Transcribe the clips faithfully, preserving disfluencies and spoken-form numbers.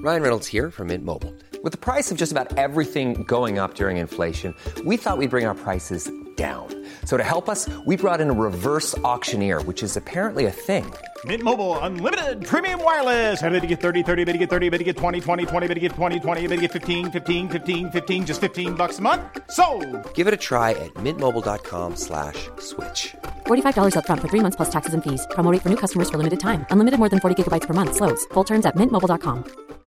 Ryan Reynolds here from Mint Mobile. With the price of just about everything going up during inflation, we thought we'd bring our prices down. So to help us, we brought in a reverse auctioneer, which is apparently a thing. Mint Mobile Unlimited Premium Wireless. How to get thirty, thirty, how to get thirty, how to get twenty, twenty, twenty, how to get twenty, twenty, how to get fifteen, fifteen, fifteen, fifteen, just fifteen bucks a month? Sold! Give it a try at mintmobile.com slash switch. forty-five dollars up front for three months plus taxes and fees. Promo rate for new customers for limited time. Unlimited more than forty gigabytes per month. Slows full terms at mint mobile dot com.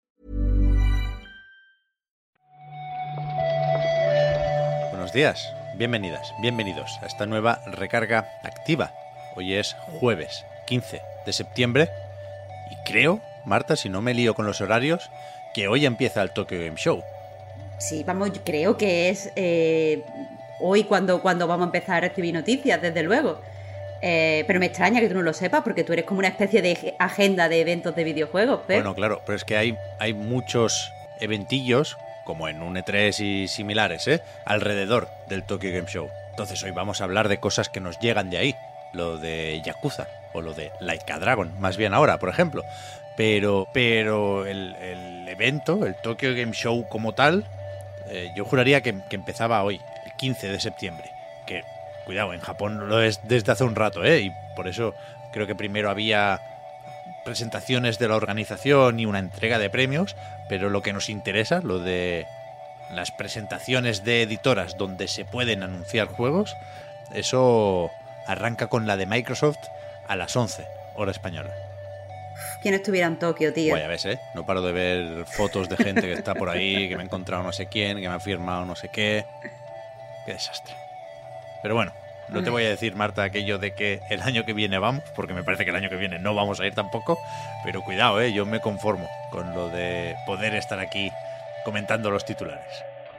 Buenos días, bienvenidas, bienvenidos a esta nueva recarga activa. Hoy es jueves quince de septiembre y creo, Marta, si no me lío con los horarios, que hoy empieza el Tokyo Game Show. Sí, vamos, creo que es eh, hoy cuando, cuando vamos a empezar a recibir noticias, desde luego. Eh, pero me extraña que tú no lo sepas, porque tú eres como una especie de agenda de eventos de videojuegos, Pep. Bueno, claro, pero es que hay, hay muchos eventillos, como en un E tres y similares, ¿eh? alrededor del Tokyo Game Show. Entonces hoy vamos a hablar de cosas que nos llegan de ahí. Lo de Yakuza, o lo de Like a Dragon, más bien ahora, por ejemplo. Pero, pero el, el evento, el Tokyo Game Show como tal, eh, yo juraría que, que empezaba hoy, el quince de septiembre. Que, cuidado, en Japón lo es desde hace un rato, ¿eh? Y por eso creo que primero había presentaciones de la organización y una entrega de premios, pero lo que nos interesa, lo de las presentaciones de editoras donde se pueden anunciar juegos, eso arranca con la de Microsoft a las once, hora española. ¿Quién estuviera en Tokio, tío? Bueno, ya ves, ¿eh? No paro de ver fotos de gente que está por ahí, que me ha encontrado no sé quién, que me ha firmado no sé qué. Qué desastre. Pero bueno, no te voy a decir, Marta, aquello de que el año que viene vamos, porque me parece que el año que viene no vamos a ir tampoco, pero cuidado, ¿eh? Yo me conformo con lo de poder estar aquí comentando los titulares.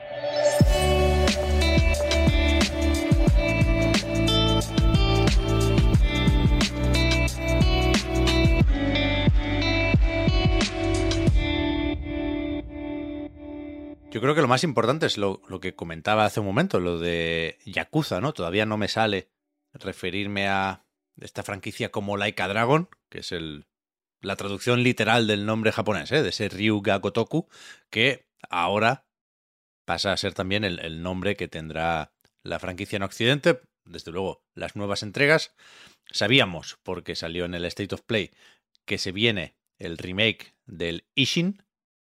Yo creo que lo más importante es lo, lo que comentaba hace un momento, lo de Yakuza, ¿no? Todavía no me sale referirme a esta franquicia como Like a Dragon, que es el, la traducción literal del nombre japonés, ¿eh? De ese Ryuga Gotoku, que ahora pasa a ser también el, el nombre que tendrá la franquicia en Occidente. Desde luego, las nuevas entregas. Sabíamos, porque salió en el State of Play, que se viene el remake del Ishin.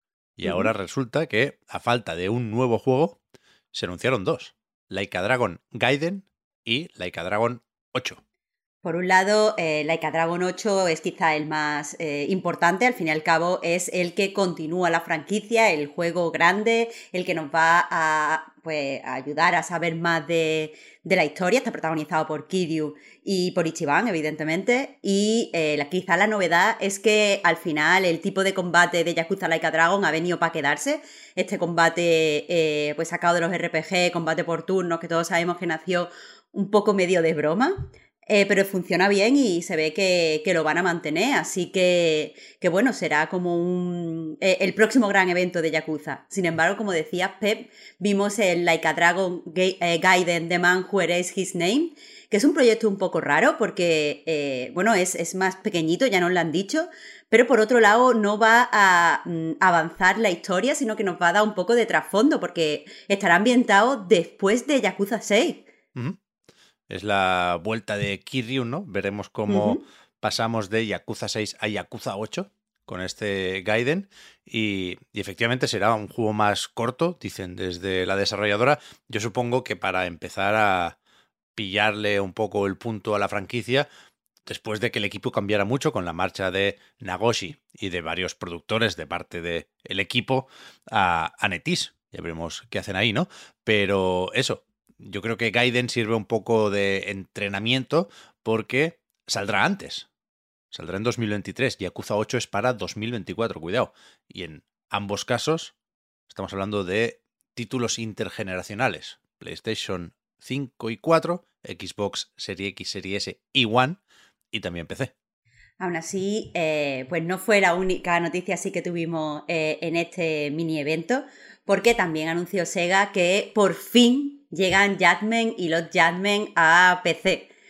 Y ahora uh-huh. resulta que, a falta de un nuevo juego, se anunciaron dos. Like a Dragon Gaiden y Like a Dragon ocho. Por un lado, eh, Like a Dragon ocho es quizá el más eh, importante. Al fin y al cabo es el que continúa la franquicia, el juego grande, el que nos va a, pues, a ayudar a saber más de, de la historia. Está protagonizado por Kiryu y por Ichiban, evidentemente. Y eh, la, quizá la novedad es que al final el tipo de combate de Yakuza Like a Dragon ha venido para quedarse. Este combate eh, pues sacado de los R P G, combate por turnos, que todos sabemos que nació un poco medio de broma. Eh, pero funciona bien y se ve que, que lo van a mantener, así que, que bueno, será como un eh, el próximo gran evento de Yakuza. Sin embargo, como decías, Pep, vimos el Like a Dragon Ga- eh, Gaiden The Man Who Erased His Name, que es un proyecto un poco raro porque, eh, bueno, es, es más pequeñito, ya nos lo han dicho, pero por otro lado no va a mm, avanzar la historia, sino que nos va a dar un poco de trasfondo, porque estará ambientado después de Yakuza seis. Uh-huh. Es la vuelta de Kiryu, ¿no? Veremos cómo uh-huh. pasamos de Yakuza seis a Yakuza ocho con este Gaiden y, y efectivamente será un juego más corto, dicen desde la desarrolladora. Yo supongo que para empezar a pillarle un poco el punto a la franquicia, después de que el equipo cambiara mucho con la marcha de Nagoshi y de varios productores de parte del equipo a, a NetEase. Ya veremos qué hacen ahí, ¿no? Pero eso, yo creo que Gaiden sirve un poco de entrenamiento porque saldrá antes. Saldrá en dos mil veintitrés. Yakuza ocho es para dos mil veinticuatro, cuidado. Y en ambos casos estamos hablando de títulos intergeneracionales. PlayStation cinco y cuatro, Xbox Series X, Series S y One, y también P C. Aún así, eh, pues no fue la única noticia así que tuvimos eh, en este mini evento, porque también anunció Sega que por fin llegan Judgment y los Judgment a P C.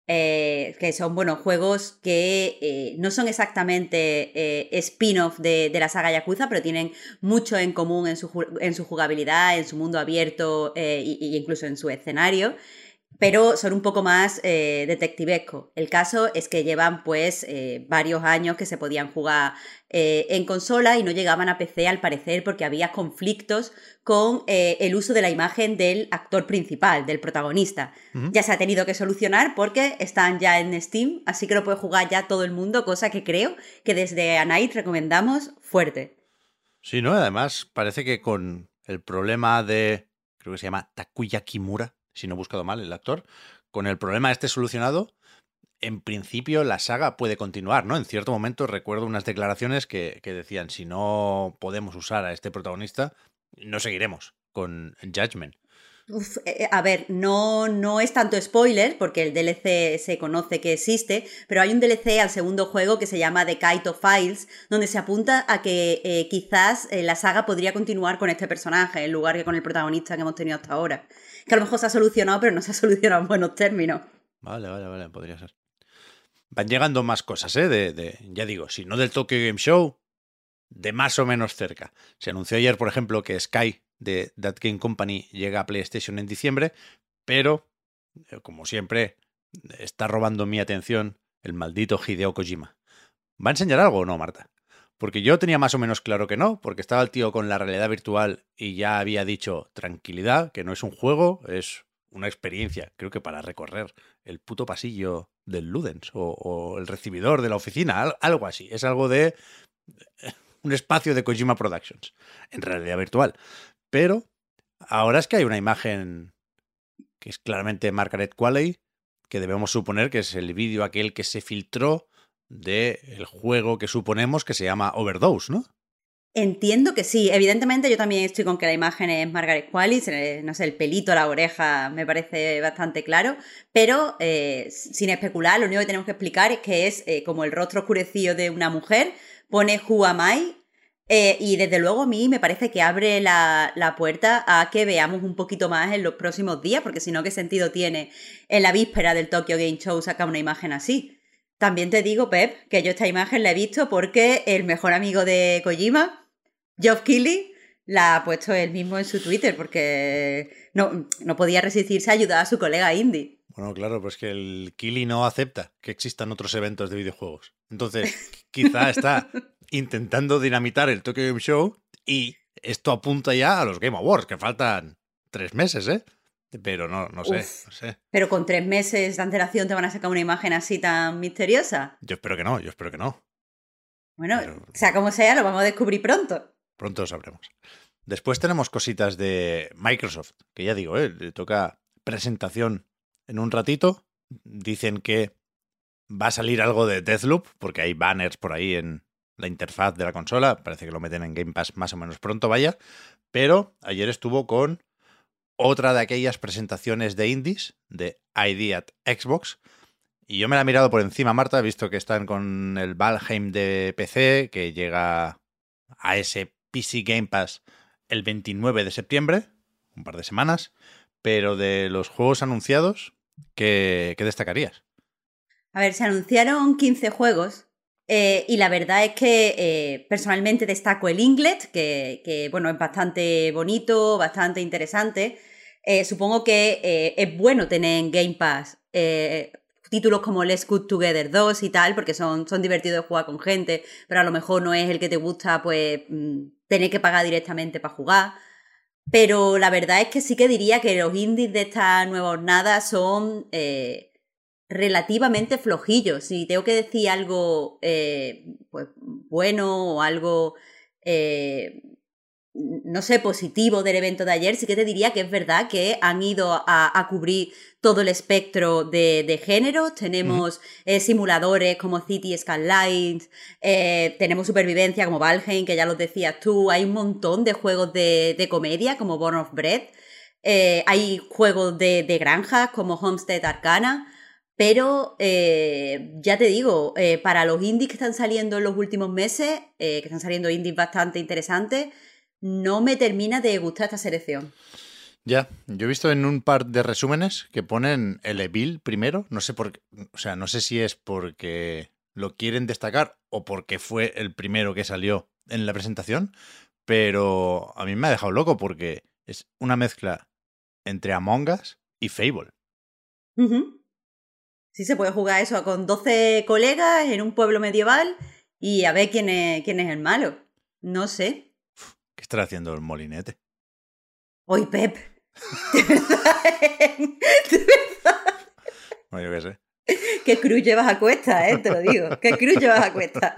Eh, que son, bueno, juegos que eh, no son exactamente eh, spin-off de, de la saga Yakuza, pero tienen mucho en común en su, en su jugabilidad, en su mundo abierto e eh, incluso en su escenario, pero son un poco más eh, detectivescos. El caso es que llevan pues eh, varios años que se podían jugar eh, en consola y no llegaban a P C al parecer porque había conflictos con eh, el uso de la imagen del actor principal, del protagonista. Uh-huh. Ya se ha tenido que solucionar porque están ya en Steam, así que lo puede jugar ya todo el mundo, cosa que creo que desde A Night recomendamos fuerte. Sí, ¿no? Además parece que con el problema de, creo que se llama Takuya Kimura, si no he buscado mal el actor, con el problema este solucionado, en principio la saga puede continuar, ¿no? En cierto momento recuerdo unas declaraciones que, que decían, si no podemos usar a este protagonista, no seguiremos con Judgment. Uf, eh, a ver, no, no es tanto spoiler, porque el D L C se conoce que existe, pero hay un D L C al segundo juego que se llama The Kaito Files, donde se apunta a que eh, quizás eh, la saga podría continuar con este personaje, en lugar que con el protagonista que hemos tenido hasta ahora. Que a lo mejor se ha solucionado, pero no se ha solucionado en buenos términos. Vale, vale, vale, podría ser. Van llegando más cosas, ¿eh? De, de, ya digo, si no del Tokyo Game Show, de más o menos cerca. Se anunció ayer, por ejemplo, que Sky de That Game Company llega a PlayStation en diciembre, pero, como siempre, está robando mi atención el maldito Hideo Kojima. ¿Va a enseñar algo o no, Marta? Porque yo tenía más o menos claro que no, porque estaba el tío con la realidad virtual y ya había dicho, tranquilidad, que no es un juego, es una experiencia, creo que para recorrer el puto pasillo del Ludens o, o el recibidor de la oficina, algo así. Es algo de un espacio de Kojima Productions, en realidad virtual. Pero ahora es que hay una imagen que es claramente Margaret Qualley, que debemos suponer que es el vídeo aquel que se filtró del juego que suponemos que se llama Overdose, ¿no? Entiendo que sí. Evidentemente yo también estoy con que la imagen es Margaret Qualley, no sé, el pelito, la oreja me parece bastante claro, pero eh, sin especular, lo único que tenemos que explicar es que es eh, como el rostro oscurecido de una mujer, pone Who am I, eh, y desde luego a mí me parece que abre la, la puerta a que veamos un poquito más en los próximos días, porque si no, ¿qué sentido tiene en la víspera del Tokyo Game Show sacar una imagen así? También te digo, Pep, que yo esta imagen la he visto porque el mejor amigo de Kojima, Geoff Keighley, la ha puesto él mismo en su Twitter porque no, no podía resistirse a ayudar a su colega indie. Bueno, claro, pues que el Keighley no acepta que existan otros eventos de videojuegos. Entonces, quizá está intentando dinamitar el Tokyo Game Show y esto apunta ya a los Game Awards, que faltan tres meses, ¿eh? Pero no, no sé, Uf, no sé. Pero con tres meses de antelación te van a sacar una imagen así tan misteriosa. Yo espero que no, yo espero que no. Bueno, Pero sea como sea, lo vamos a descubrir pronto. Pronto lo sabremos. Después tenemos cositas de Microsoft, que ya digo, ¿eh? Le toca presentación en un ratito. Dicen que va a salir algo de Deathloop, porque hay banners por ahí en la interfaz de la consola. Parece que lo meten en Game Pass más o menos pronto, vaya. Pero ayer estuvo con otra de aquellas presentaciones de indies, de I D at Xbox. Y yo me la he mirado por encima, Marta, he visto que están con el Valheim de P C, que llega a ese P C Game Pass el veintinueve de septiembre, un par de semanas. Pero de los juegos anunciados, ¿qué, qué destacarías? A ver, se anunciaron quince juegos eh, y la verdad es que eh, personalmente destaco el Inglet, que, que bueno, es bastante bonito, bastante interesante. Eh, supongo que eh, es bueno tener en Game Pass eh, títulos como Let's Good Together dos y tal, porque son, son divertidos de jugar con gente, pero a lo mejor no es el que te gusta, pues, tener que pagar directamente para jugar. Pero la verdad es que sí que diría que los indies de esta nueva jornada son eh, relativamente flojillos. Si tengo que decir algo eh, pues, bueno o algo, eh, no sé, positivo del evento de ayer, sí que te diría que es verdad que han ido a, a cubrir todo el espectro de, de géneros. Tenemos uh-huh. eh, simuladores como City Skylines, eh, tenemos supervivencia como Valheim, que ya lo decías tú, hay un montón de juegos de, de comedia como Born of Bread, eh, hay juegos de, de granjas como Homestead Arcana, pero eh, ya te digo, eh, para los indies que están saliendo en los últimos meses, eh, que están saliendo indies bastante interesantes, no me termina de gustar esta selección. Ya, yo he visto en un par de resúmenes que ponen el Evil primero, no sé por qué, o sea, no sé si es porque lo quieren destacar o porque fue el primero que salió en la presentación, pero a mí me ha dejado loco porque es una mezcla entre Among Us y Fable. Uh-huh. Sí, se puede jugar eso con doce colegas en un pueblo medieval y a ver quién es, quién es el malo. No sé. ¿Qué estará haciendo el molinete? Oye, Pep. De verdad. De verdad. No, yo qué sé. Qué cruz llevas a cuesta, eh, te lo digo. Qué cruz llevas a cuesta.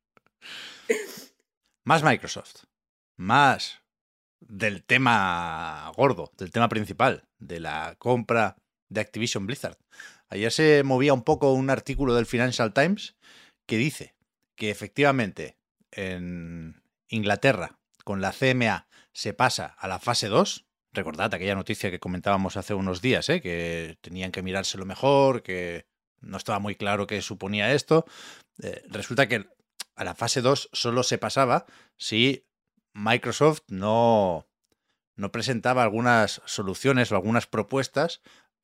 Más Microsoft. Más del tema gordo, del tema principal, de la compra de Activision Blizzard. Ayer se movía un poco un artículo del Financial Times que dice que efectivamente en Inglaterra con la C M A se pasa a la fase dos. Recordad aquella noticia que comentábamos hace unos días, ¿eh? Que tenían que mirárselo mejor, que no estaba muy claro qué suponía esto. Eh, resulta que a la fase dos solo se pasaba si Microsoft no, no presentaba algunas soluciones o algunas propuestas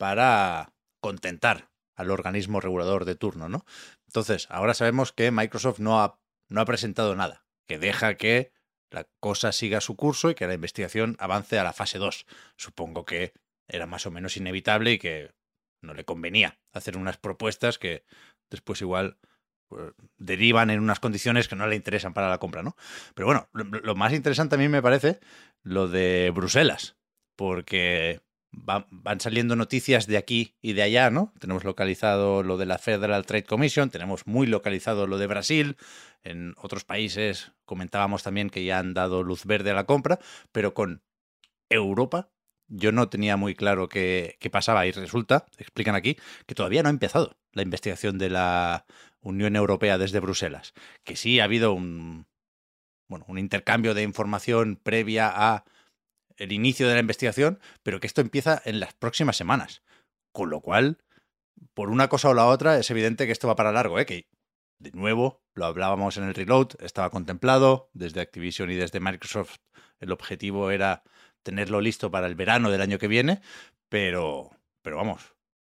para contentar al organismo regulador de turno, ¿no? Entonces, ahora sabemos que Microsoft no ha, no ha presentado nada, que deja que la cosa siga su curso y que la investigación avance a la fase dos. Supongo que era más o menos inevitable y que no le convenía hacer unas propuestas que después igual pues, derivan en unas condiciones que no le interesan para la compra, ¿no? Pero bueno, lo, lo más interesante a mí me parece lo de Bruselas, porque va, van saliendo noticias de aquí y de allá, ¿no? Tenemos localizado lo de la Federal Trade Commission, tenemos muy localizado lo de Brasil. En otros países comentábamos también que ya han dado luz verde a la compra, pero con Europa yo no tenía muy claro qué, qué pasaba y resulta, explican aquí, que todavía no ha empezado la investigación de la Unión Europea desde Bruselas, que sí ha habido un, bueno, un intercambio de información previa a el inicio de la investigación, pero que esto empieza en las próximas semanas, con lo cual, por una cosa o la otra, es evidente que esto va para largo, ¿eh? Que de nuevo, lo hablábamos en el Reload, estaba contemplado desde Activision y desde Microsoft. El objetivo era tenerlo listo para el verano del año que viene, pero, pero vamos,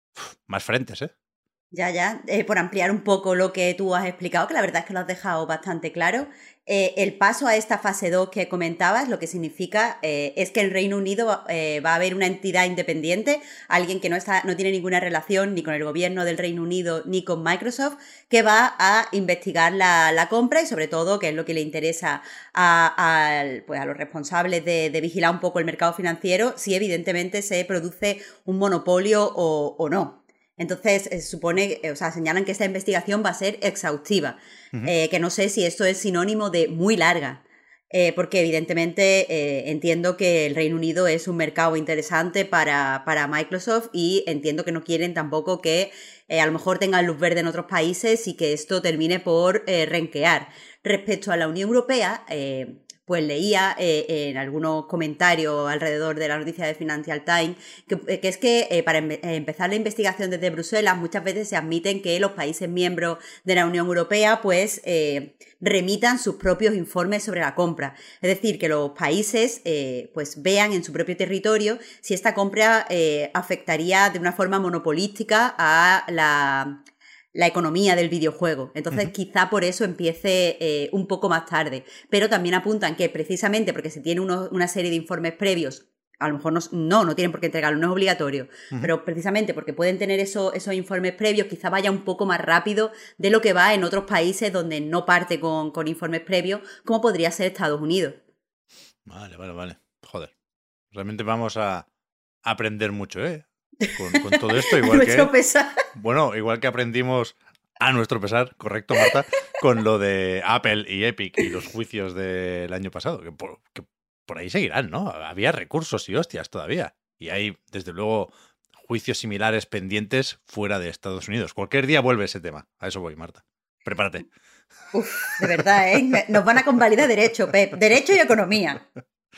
más frentes, ¿eh? Ya, ya, eh, por ampliar un poco lo que tú has explicado, que la verdad es que lo has dejado bastante claro, eh, el paso a esta fase dos que comentabas, lo que significa eh, es que en Reino Unido eh, va a haber una entidad independiente, alguien que no, está, no tiene ninguna relación ni con el gobierno del Reino Unido ni con Microsoft, que va a investigar la, la compra y sobre todo, que es lo que le interesa a, a, pues a los responsables de, de vigilar un poco el mercado financiero, si evidentemente se produce un monopolio o, o no. Entonces, se supone, o sea, señalan que esta investigación va a ser exhaustiva, uh-huh. eh, que no sé si esto es sinónimo de muy larga, eh, porque evidentemente eh, entiendo que el Reino Unido es un mercado interesante para, para Microsoft y entiendo que no quieren tampoco que eh, a lo mejor tengan luz verde en otros países y que esto termine por eh, renquear. Respecto a la Unión Europea, eh, pues leía eh, en algunos comentarios alrededor de la noticia de Financial Times que, que es que eh, para em empezar la investigación desde Bruselas muchas veces se admiten que los países miembros de la Unión Europea pues eh, remitan sus propios informes sobre la compra. Es decir, que los países eh, pues vean en su propio territorio si esta compra eh, afectaría de una forma monopolística a la... la economía del videojuego. Entonces, uh-huh. quizá por eso empiece eh, un poco más tarde. Pero también apuntan que precisamente porque se tiene uno, una serie de informes previos, a lo mejor no, no, no tienen por qué entregarlo, no es obligatorio, uh-huh. pero precisamente porque pueden tener eso, esos informes previos, quizá vaya un poco más rápido de lo que va en otros países donde no parte con, con informes previos, como podría ser Estados Unidos. Vale, vale, vale. Joder. Realmente vamos a aprender mucho, ¿eh? Con, con todo esto, igual que pesar. Bueno, igual que aprendimos a nuestro pesar, correcto, Marta, con lo de Apple y Epic y los juicios del año pasado, que por, que por ahí seguirán, ¿no? Había recursos y hostias todavía. Y hay, desde luego, juicios similares pendientes fuera de Estados Unidos. Cualquier día vuelve ese tema. A eso voy, Marta. Prepárate. Uf, de verdad, ¿eh? Nos van a convalidar derecho, Pep. Derecho y economía.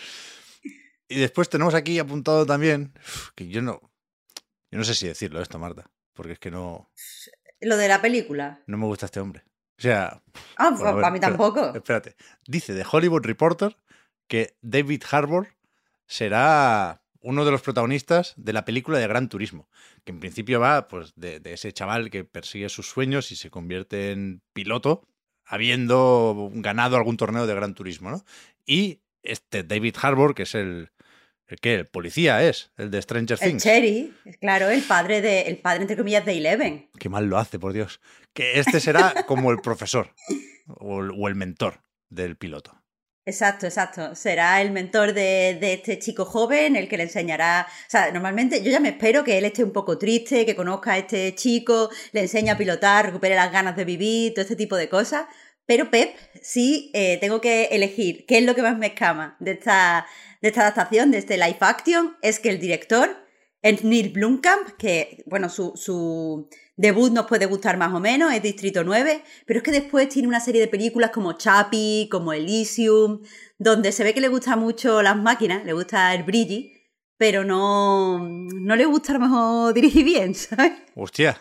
Y después tenemos aquí apuntado también, que yo no... Yo no sé si decirlo esto, Marta, porque es que no... Lo de la película. No me gusta este hombre. O sea... Ah, bueno, para mí tampoco. Espérate. Dice The Hollywood Reporter que David Harbour será uno de los protagonistas de la película de Gran Turismo, que en principio va pues de, de ese chaval que persigue sus sueños y se convierte en piloto habiendo ganado algún torneo de Gran Turismo, ¿no? Y este David Harbour, que es el, el ¿qué? El policía es, el de Stranger Things. El Cherry, claro, el padre de, el padre entre comillas de Eleven. Qué mal lo hace, por Dios. Que este será como el profesor o el, o el mentor del piloto. Exacto, exacto. Será el mentor de, de este chico joven, el que le enseñará... O sea, normalmente yo ya me espero que él esté un poco triste, que conozca a este chico, le enseñe a pilotar, recupere las ganas de vivir, todo este tipo de cosas. Pero Pep, sí, eh, tengo que elegir qué es lo que más me escama de esta, de esta adaptación, de este live action, es que el director es Neil Blomkamp, que, bueno, su... su debut nos puede gustar más o menos, es Distrito nueve, pero es que después tiene una serie de películas como Chappie, como Elysium, donde se ve que le gustan mucho las máquinas, le gusta el brilli, pero no, no le gusta a lo mejor dirigir bien, ¿sabes? ¡Hostia!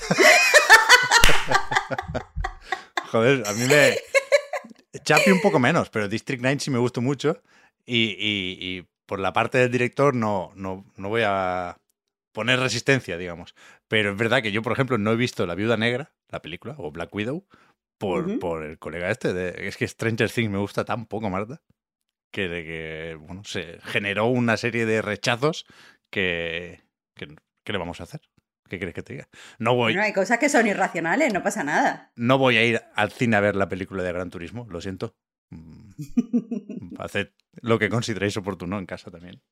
Joder, a mí me... Chappie un poco menos, pero District nueve sí me gustó mucho y, y, y por la parte del director no, no, no voy a poner resistencia, digamos. Pero es verdad que yo, por ejemplo, no he visto La Viuda Negra, la película, o Black Widow, por, uh-huh. por el colega este. De, es que Stranger Things me gusta tan poco, Marta, que, de que bueno, se generó una serie de rechazos que, que... ¿Qué le vamos a hacer? ¿Qué quieres que te diga? No voy... Bueno, hay cosas que son irracionales, no pasa nada. No voy a ir al cine a ver la película de Gran Turismo, lo siento. Haced lo que consideréis oportuno en casa también.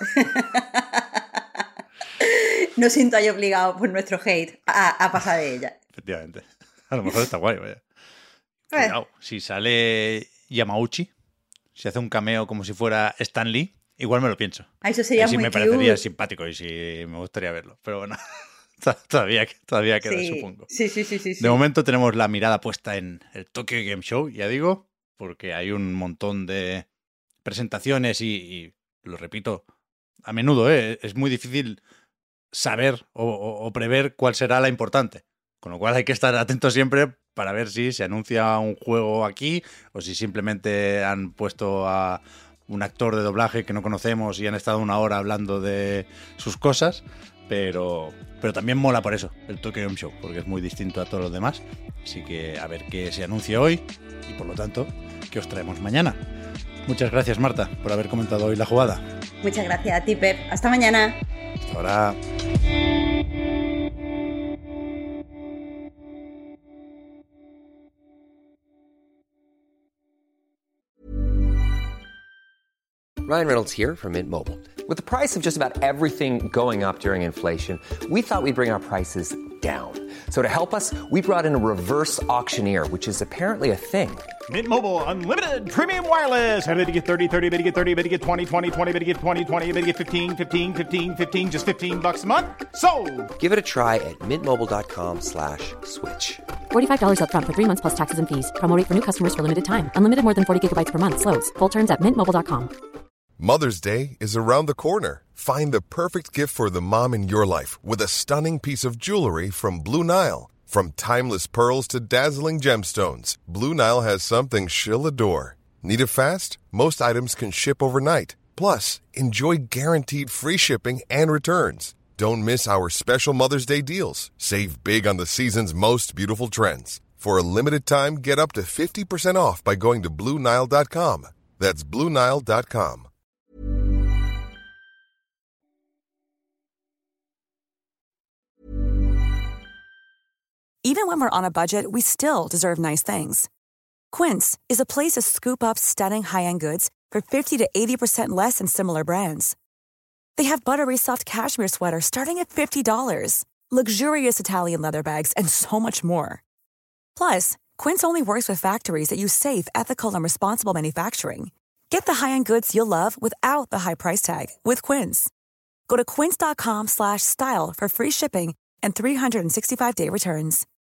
No siento ahí obligado por nuestro hate a, a pasar de ella. Efectivamente. A lo mejor está guay, vaya. Pues... Cuidado, si sale Yamauchi, si hace un cameo como si fuera Stan Lee, igual me lo pienso. Ah, eso sería sí muy me cute. Parecería simpático y sí me gustaría verlo. Pero bueno, todavía, todavía queda, sí. supongo. Sí, sí, sí, sí, sí. De momento tenemos la mirada puesta en el Tokyo Game Show, ya digo, porque hay un montón de presentaciones y, y lo repito, a menudo, ¿eh? Es muy difícil saber o, o, o prever cuál será la importante. Con lo cual hay que estar atentos siempre para ver si se anuncia un juego aquí o si simplemente han puesto a un actor de doblaje que no conocemos y han estado una hora hablando de sus cosas. Pero, pero también mola por eso el Tokyo Game Show, porque es muy distinto a todos los demás. Así que a ver qué se anuncia hoy y por lo tanto qué os traemos mañana. Muchas gracias, Marta, por haber comentado hoy la jugada. Muchas gracias a ti, Pep. Hasta mañana. Hasta ahora. Ryan Reynolds here from Mint Mobile. With the price of just about everything going up during inflation, we thought we'd bring our prices down. So to help us, we brought in a reverse auctioneer, which is apparently a thing. Mint Mobile Unlimited Premium Wireless. How to get thirty, thirty, how to get thirty, how to get twenty, twenty, twenty, how to get twenty, twenty, how to get fifteen, fifteen, fifteen, fifteen, just fifteen bucks a month? Sold! Give it a try at mintmobile.com slash switch. forty-five dollars up front for three months plus taxes and fees. Promo rate for new customers for limited time. Unlimited more than forty gigabytes per month. Slows full terms at mint mobile dot com. Mother's Day is around the corner. Find the perfect gift for the mom in your life with a stunning piece of jewelry from Blue Nile. From timeless pearls to dazzling gemstones, Blue Nile has something she'll adore. Need it fast? Most items can ship overnight. Plus, enjoy guaranteed free shipping and returns. Don't miss our special Mother's Day deals. Save big on the season's most beautiful trends. For a limited time, get up to fifty percent off by going to blue nile dot com. That's blue nile dot com. Even when we're on a budget, we still deserve nice things. Quince is a place to scoop up stunning high-end goods for fifty to eighty percent less than similar brands. They have buttery soft cashmere sweaters starting at fifty dollars, luxurious Italian leather bags, and so much more. Plus, Quince only works with factories that use safe, ethical, and responsible manufacturing. Get the high-end goods you'll love without the high price tag with Quince. Go to quince dot com slash style for free shipping and three sixty-five day returns.